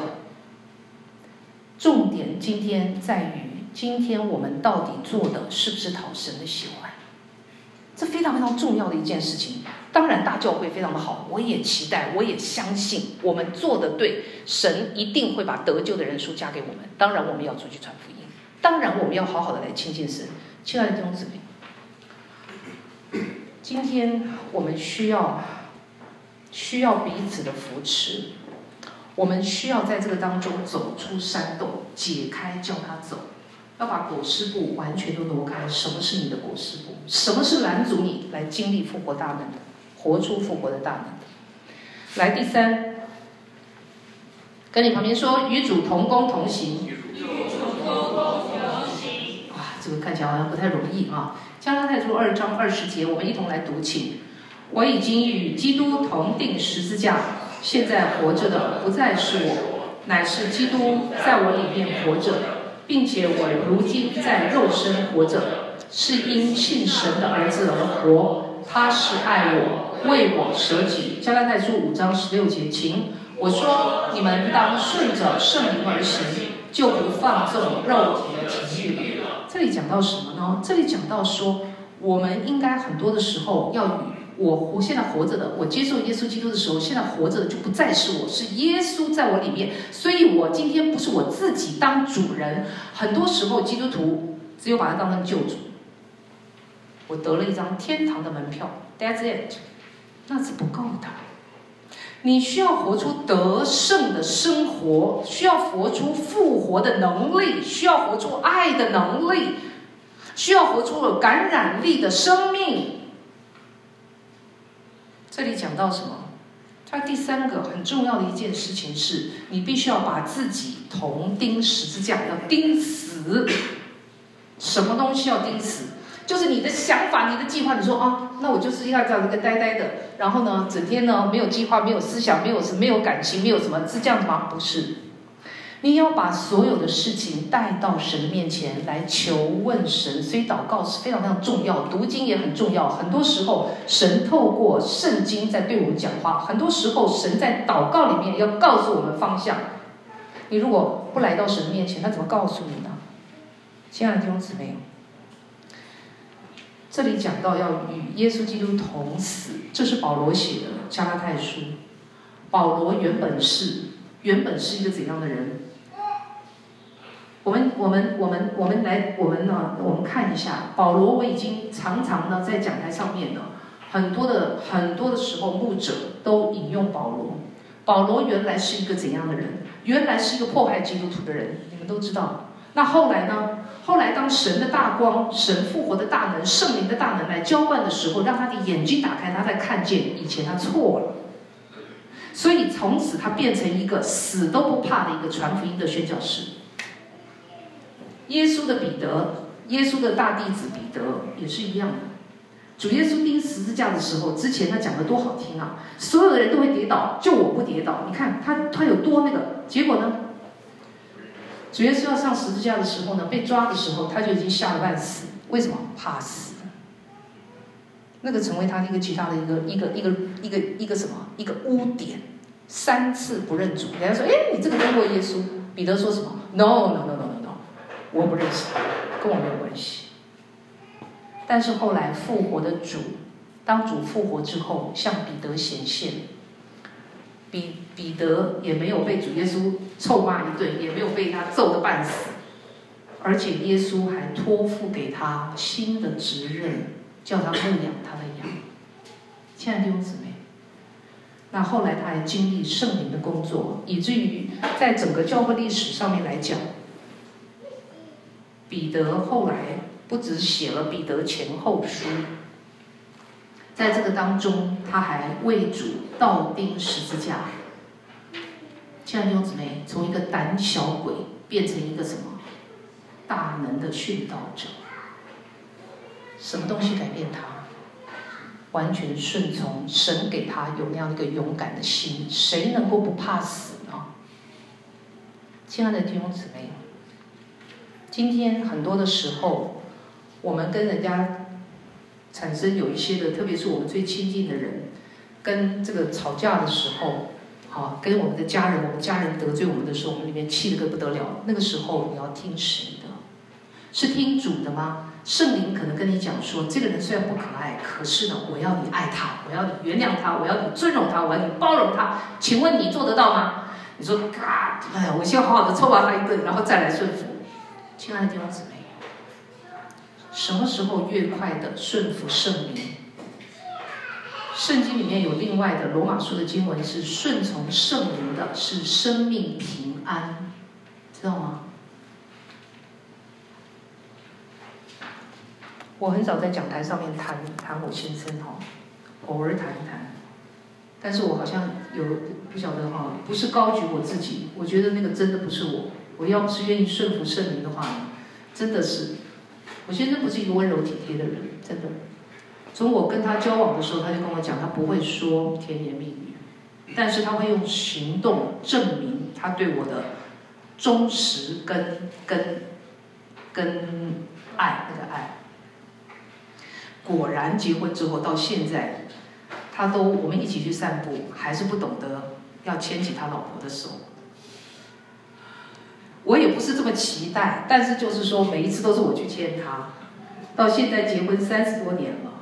重点今天在于，今天我们到底做的是不是讨神的喜欢？这非常非常重要的一件事情。当然大教会非常的好，我也期待，我也相信我们做的对，神一定会把得救的人数加给我们。当然我们要出去传福音，当然我们要好好的来亲近神。亲爱的弟兄姊妹，今天我们需要需要彼此的扶持，我们需要在这个当中走出山洞，解开叫他走，要把裹尸布完全都挪开。什么是你的裹尸布？什么是拦阻你来经历复活大能的，活出复活的大能的？来，第三，跟你旁边说，与主同工同行。哇，这个看起来好像不太容易啊。加拉太书二章二十节，我们一同来读，请。我已经与基督同定十字架，现在活着的不再是我，乃是基督在我里面活着，并且我如今在肉身活着，是因信神的儿子而活。他是爱我，为我舍己。加拉太书五章十六节，请。我说你们当顺着圣灵而行，就不放纵肉体的情欲了。这里讲到什么呢？这里讲到说，我们应该很多的时候要与我活现在活着的，我接受耶稣基督的时候，现在活着的就不再是我，是耶稣在我里面。所以我今天不是我自己当主人。很多时候基督徒只有把他当成救主，我得了一张天堂的门票 ，That's it， 那是不够的。你需要活出得胜的生活，需要活出复活的能力，需要活出爱的能力，需要活出有感染力的生命。这里讲到什么？它第三个很重要的一件事情是，你必须要把自己同钉十字架，要钉死。什么东西要钉死？就是你的想法，你的计划。你说啊，那我就是要这样一个呆呆的，然后呢，整天呢没有计划，没有思想，没有没有感情，没有什么，是这样子吗？不是。你要把所有的事情带到神的面前来求问神，所以祷告是非常非常重要，读经也很重要。很多时候，神透过圣经在对我们讲话，很多时候神在祷告里面要告诉我们方向。你如果不来到神的面前，他怎么告诉你呢？亲爱的弟兄姊妹，这里讲到要与耶稣基督同死，这是保罗写的加拉太书。保罗原本是原本是一个怎样的人？我们我们我们我们来我们呢？我们看一下保罗。我已经常常呢在讲台上面呢，很多的很多的时候，牧者都引用保罗。保罗原来是一个怎样的人？原来是一个迫害基督徒的人，你们都知道。那后来呢？后来当神的大光、神复活的大能、圣灵的大能来浇灌的时候，让他的眼睛打开，他才看见以前他错了。所以从此他变成一个死都不怕的一个传福音的宣教士。耶稣的彼得，耶稣的大弟子彼得也是一样的。主耶稣钉十字架的时候，之前他讲的多好听啊！所有的人都会跌倒，就我不跌倒。你看他他有多那个，结果呢？主耶稣要上十字架的时候呢，被抓的时候，他就已经吓得半死。为什么？怕死。 那个成为他的一个极大的一个一个一个一个一个什么一个污点，三次不认主。人家说，哎，你这个跟过耶稣？彼得说什么 ？No No No No No No， 我不认识他，跟我没有关系。但是后来复活的主，当主复活之后，向彼得显现，彼彼得也没有被主耶稣臭骂一顿，也没有被他揍得半死，而且耶稣还托付给他新的职任，叫他牧养他的羊。亲爱的弟兄姊妹，那后来他还经历圣灵的工作，以至于在整个教会历史上面来讲，彼得后来不只写了彼得前后书，在这个当中他还为主倒钉十字架。亲爱的弟兄姊妹，从一个胆小鬼变成一个什么大能的殉道者。什么东西改变他？完全顺从神给他有那样一个勇敢的心。谁能够不怕死呢？亲爱的弟兄姊妹，今天很多的时候，我们跟人家产生有一些的，特别是我们最亲近的人，跟这个吵架的时候，好，跟我们的家人，我们家人得罪我们的时候，我们里面气得个不得了。那个时候你要听谁的？是听主的吗？圣灵可能跟你讲说，这个人虽然不可爱，可是呢，我要你爱他，我要你原谅他，我要你尊重他，我要你包容他。请问你做得到吗？你说，嘎，哎呀，我先好好的抽拔他一顿，然后再来顺服。亲爱的弟兄姊妹，什么时候越快的顺服圣灵？圣经里面有另外的罗马书的经文是顺从圣灵的，是生命平安，知道吗？我很少在讲台上面谈谈我先生哈，偶尔谈一谈，但是我好像有不晓得哈，不是高举我自己，我觉得那个真的不是我。我要不是愿意顺服圣灵的话，真的是，我先生不是一个温柔体贴的人，真的。从我跟他交往的时候，他就跟我讲，他不会说甜言蜜语，但是他会用行动证明他对我的忠实跟跟跟爱，那个爱。果然结婚之后到现在，他都我们一起去散步，还是不懂得要牵起他老婆的手。我也不是这么期待，但是就是说每一次都是我去牵他。到现在结婚三十多年了，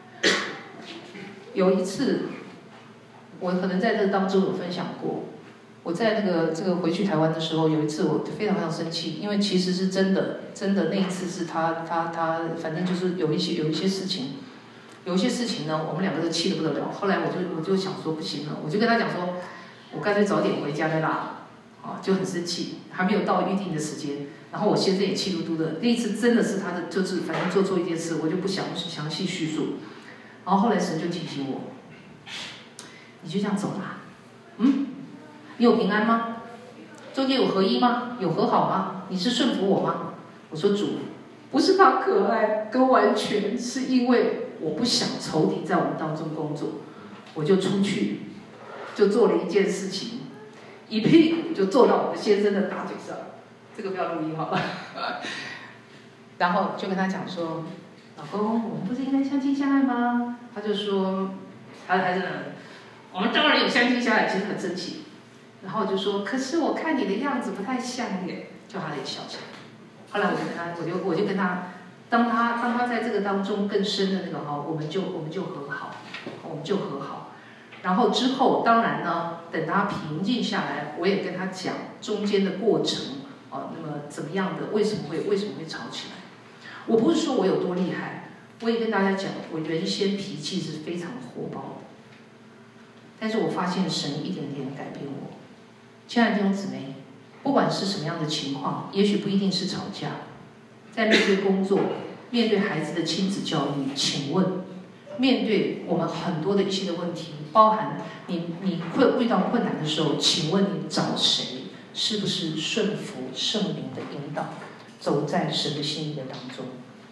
有一次我可能在这当中有分享过，我在那个这个回去台湾的时候，有一次我非常非常生气，因为其实是真的，真的那一次是他他他，反正就是有一些有一些事情，有一些事情呢，我们两个都气得不得了。后来我就我就想说不行了，我就跟他讲说，我干脆早点回家再拉，啊，就很生气，还没有到预定的时间，然后我先生也气嘟嘟的。那一次真的是他的，就是反正做错一件事，我就不详详细叙述。然后后来神就提醒我，你就这样走啦，嗯。你有平安吗？中间有合一吗？有和好吗？你是顺服我吗？我说主，不是他可爱，跟完全是因为我不想仇敌在我们当中工作，我就出去，就做了一件事情，一屁股就坐到我的先生的大腿上，这个不要录音好了。然后就跟他讲说，老公，我们不是应该相亲相爱吗？他就说，他还是我们当然有相亲相爱，其实很生气。然后我就说，可是我看你的样子不太像耶，就他也笑起来。后来我就跟他，我就我就跟他，当他当他在这个当中更深的那个哈，我们就我们就和好，我们就和好。然后之后当然呢，等他平静下来，我也跟他讲中间的过程哦，那么怎么样的，为什么会为什么会吵起来？我不是说我有多厉害，我也跟大家讲，我原先脾气是非常火爆的，但是我发现神一点点改变我。亲爱的弟兄姊妹，不管是什么样的情况，也许不一定是吵架，在面对工作、面对孩子的亲子教育，请问，面对我们很多的一些的问题，包含你你会遇到困难的时候，请问你找谁？是不是顺服圣灵的引导，走在神的心意的当中？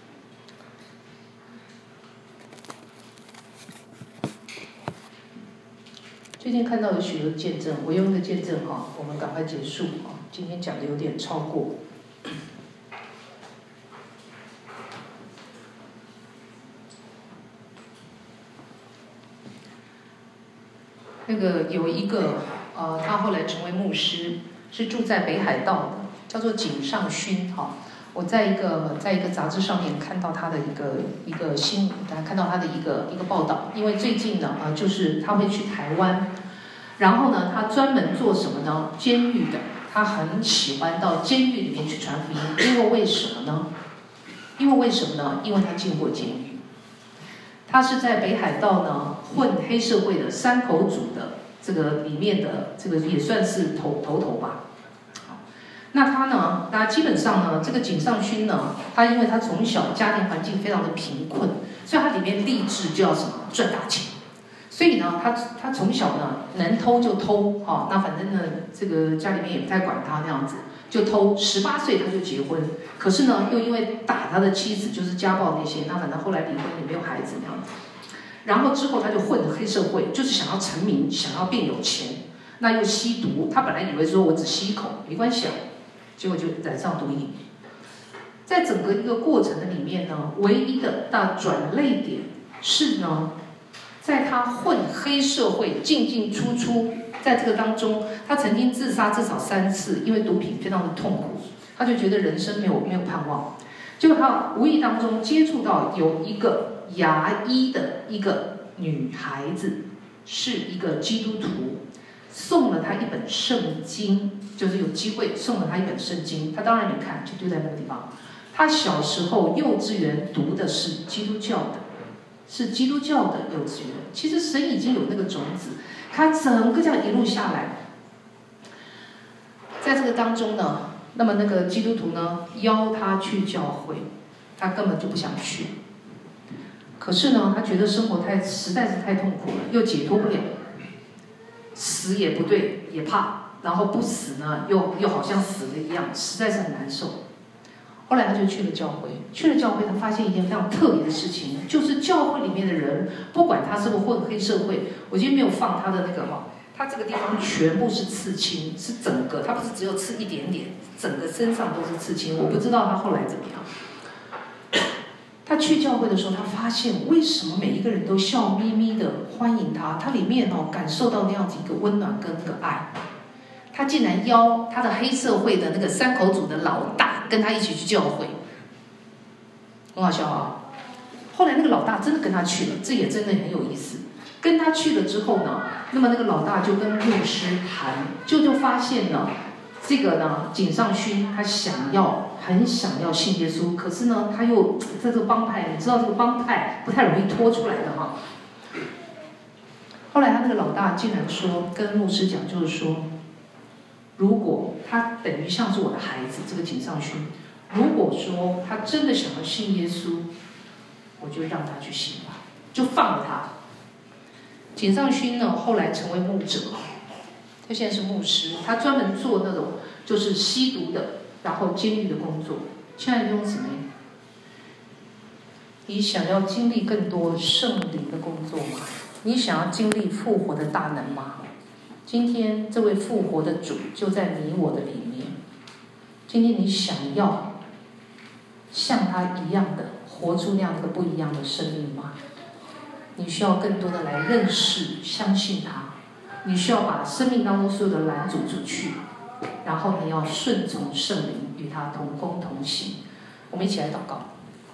最近看到有许多见证，我用一个见证哈，我们赶快结束啊，今天讲的有点超过。 那个有一个呃，他后来成为牧师，是住在北海道的，叫做井上勋哈。我在一个在一个杂志上面看到他的一个一个新，大家看到他的一个一个报道，因为最近呢啊、呃，就是他会去台湾，然后呢，他专门做什么呢？监狱的，他很喜欢到监狱里面去传福音，因为为什么呢？因为为什么呢？因为他进过监狱，他是在北海道呢混黑社会的山口组的这个里面的这个也算是头头头吧。那他呢？那基本上呢，这个井上勋呢，他因为他从小家庭环境非常的贫困，所以他里面立志就要什么赚大钱。所以呢，他他从小呢能偷就偷，哈、哦，那反正呢，这个家里面也不太管他那样子，就偷。十八岁他就结婚，可是呢，又因为打他的妻子，就是家暴那些，那反正后来离婚也没有孩子那样子。然后之后他就混黑社会，就是想要成名，想要变有钱，那又吸毒。他本来以为说我只吸一口没关系啊。结果就染上毒瘾，在整个一个过程的里面呢，唯一的大转捩点是呢，在他混黑社会进进出出，在这个当中，他曾经自杀至少三次，因为毒品非常的痛苦，他就觉得人生没有没有盼望。结果他无意当中接触到有一个牙医的一个女孩子，是一个基督徒，送了他一本圣经。就是有机会送了他一本圣经，他当然没看，就丢在那个地方。他小时候幼稚园读的是基督教的，是基督教的幼稚园。其实神已经有那个种子，他整个这样一路下来，在这个当中呢，那么那个基督徒呢邀他去教会，他根本就不想去。可是呢，他觉得生活太实在是太痛苦了，又解脱不了，死也不对，也怕。然后不死呢，又又好像死了一样，实在是很难受。后来他就去了教会，去了教会，他发现一件非常特别的事情，就是教会里面的人，不管他是不是混黑社会，我今天没有放他的那个哈，他这个地方全部是刺青，是整个，他不是只有刺一点点，整个身上都是刺青。我不知道他后来怎么样。他去教会的时候，他发现为什么每一个人都笑眯眯的欢迎他，他里面哦感受到那样子一个温暖跟那个爱。他竟然邀他的黑社会的那个山口组的老大跟他一起去教会，很好笑啊！后来那个老大真的跟他去了，这也真的很有意思。跟他去了之后呢，那么那个老大就跟牧师谈，就就发现呢，这个呢井上勋他想要很想要信耶稣，可是呢他又在这个帮派，你知道这个帮派不太容易拖出来的哈。后来他那个老大竟然说跟牧师讲，就是说。如果他等于像是我的孩子，这个井上勋，如果说他真的想要信耶稣，我就让他去信吧，就放了他。井上勋呢，后来成为牧者，他现在是牧师，他专门做那种就是吸毒的，然后监狱的工作。亲爱的弟兄姊妹，你想要经历更多圣灵的工作吗？你想要经历复活的大能吗？今天这位复活的主就在你我的里面。今天你想要像他一样的活出那样的不一样的生命吗？你需要更多的来认识、相信他。你需要把生命当中所有的拦阻出去，然后你要顺从圣灵，与他同工同行。我们一起来祷告。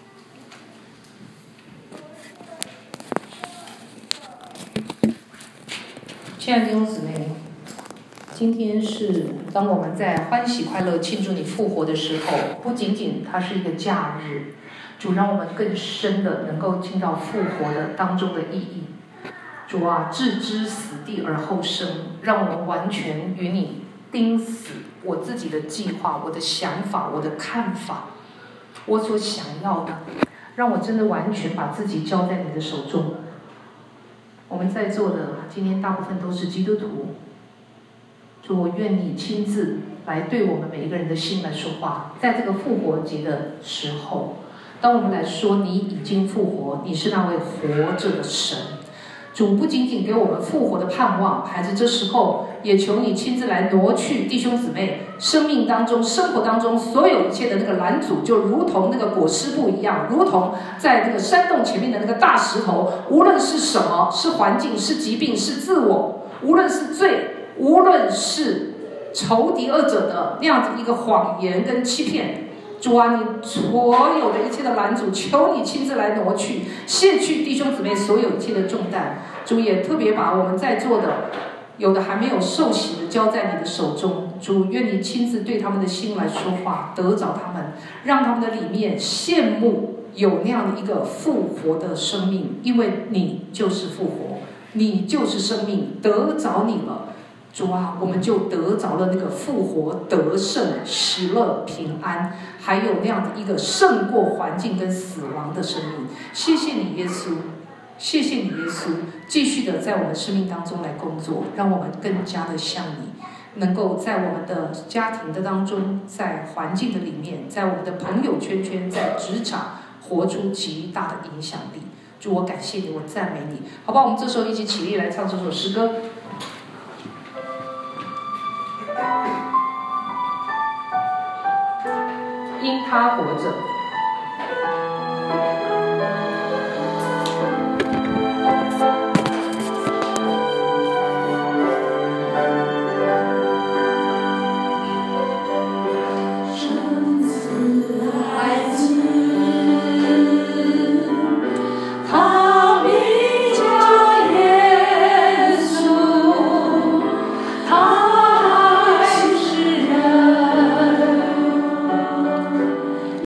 亲爱的弟兄姊妹，今天是当我们在欢喜快乐庆祝你复活的时候，不仅仅它是一个假日，主让我们更深的能够进到复活的当中的意义。主啊，置之死地而后生，让我们完全与你钉死我自己的计划、我的想法、我的看法，我所想要的，让我真的完全把自己交在你的手中。我们在座的今天大部分都是基督徒，主，我愿你亲自来对我们每一个人的心来说话。在这个复活节的时候，当我们来说你已经复活，你是那位活着的神，主不仅仅给我们复活的盼望，孩子，这时候也求你亲自来挪去弟兄姊妹生命当中、生活当中所有一切的那个拦阻，就如同那个裹尸布一样，如同在那个山洞前面的那个大石头，无论是什么，是环境，是疾病，是自我， 无论是罪，无论是仇敌恶者的那样子一个谎言跟欺骗，主啊，你所有的一切的拦阻，求你亲自来挪去，卸去弟兄姊妹所有一切的重担。主也特别把我们在座的有的还没有受洗的交在你的手中，主愿你亲自对他们的心来说话，得着他们，让他们的里面羡慕有那样的一个复活的生命，因为你就是复活，你就是生命，得着你了，主啊，我们就得着了那个复活、得胜、喜乐、平安，还有那样的一个胜过环境跟死亡的生命。谢谢你，耶稣。谢谢你，耶稣，继续的在我们生命当中来工作，让我们更加的像你，能够在我们的家庭的当中，在环境的里面，在我们的朋友圈圈，在职场活出极大的影响力。主，我感谢你，我赞美你，好吧？我们这时候一起起立来唱这首诗歌。因他活着。